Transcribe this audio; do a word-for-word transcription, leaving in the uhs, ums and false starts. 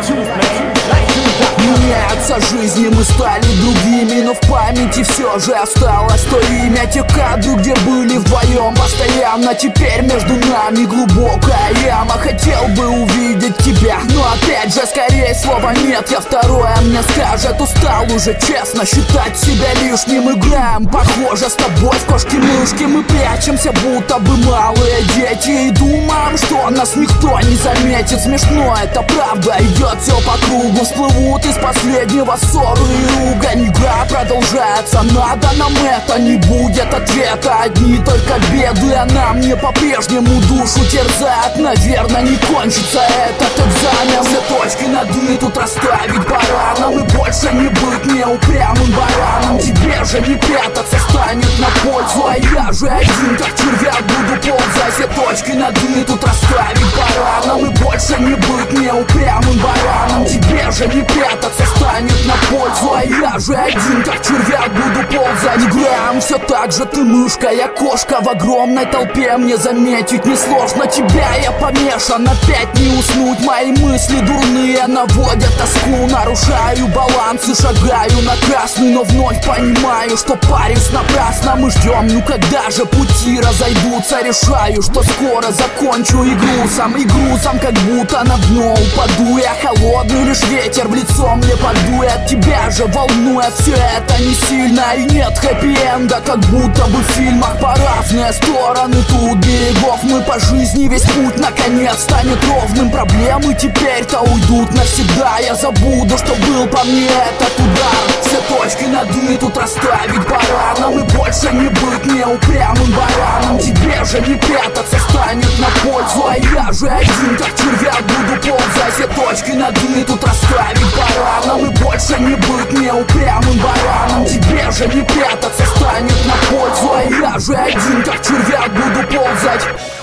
Меняются жизни, мы стали другими, но в памяти все же осталось то имя. Те кадры, где были вдвоем постоянно, теперь между нами глубокая яма. Хотел бы увидеть тебя, но опять же скорее слова нет. Я второе мне скажет, устал уже честно считать себя лишним. Играем, похоже, с тобой в кошки-мышки. Мы прячемся, будто бы малые дети, и думаем, что нас никто не заметит. Смешно, это правда, идет все по кругу. Всплывут из последнего ссоры и ругань. Игра продолжается, надо нам это, не будет ответа. Одни только беды, а нам не по-прежнему душу терзает. Наверное, не кончится этот экзамен. Все точки над «и» тут расставить пора. Нам и больше не быть неупрямым бараном. Тебе же не прятаться станет на пользу, а я же один, как червяк, буду ползать. Все точки над «и» тут расставить пора. Нам и больше не быть неупрямым бараном. Тебе же не прятаться станет на пользу, а я же один, как червяк, буду ползать. Играем все так же, ты мышка, я кошка. В огромной толпе мне заметить несложно. Тебя я помешан, опять не уснуть. Мои мысли дурные наводят тоску. Нарушаю баланс и шагаю на красный, но вновь понимаю, что парюсь напрасно. Мы ждем, ну когда же пути разойдутся. Решаю, что скоро закончу игру сам. И грузом как будто на дно упаду. Я холодный, лишь ветер в лицо мне подует. Тебя же волнует все это не сильно. И нет хэппи-энда, как будто бы в фильмах. По разные стороны тут берегов мы по жизни. Весь путь наконец станет ровным. Проблемы теперь-то уйдут навсегда. Я забуду, что был по мне этот удар. Все точки над «и» тут расставить пора. Нам и больше не быть неупрямым бараном. Тебе же не прятаться станет на пользу, а я же один, как червяк, буду ползать. Все точки над «и» тут расставить пора. Нам и больше не быть неупрямым бараном. Тебе же не прятаться станет на пользу, а я же один, как червяк, буду ползать.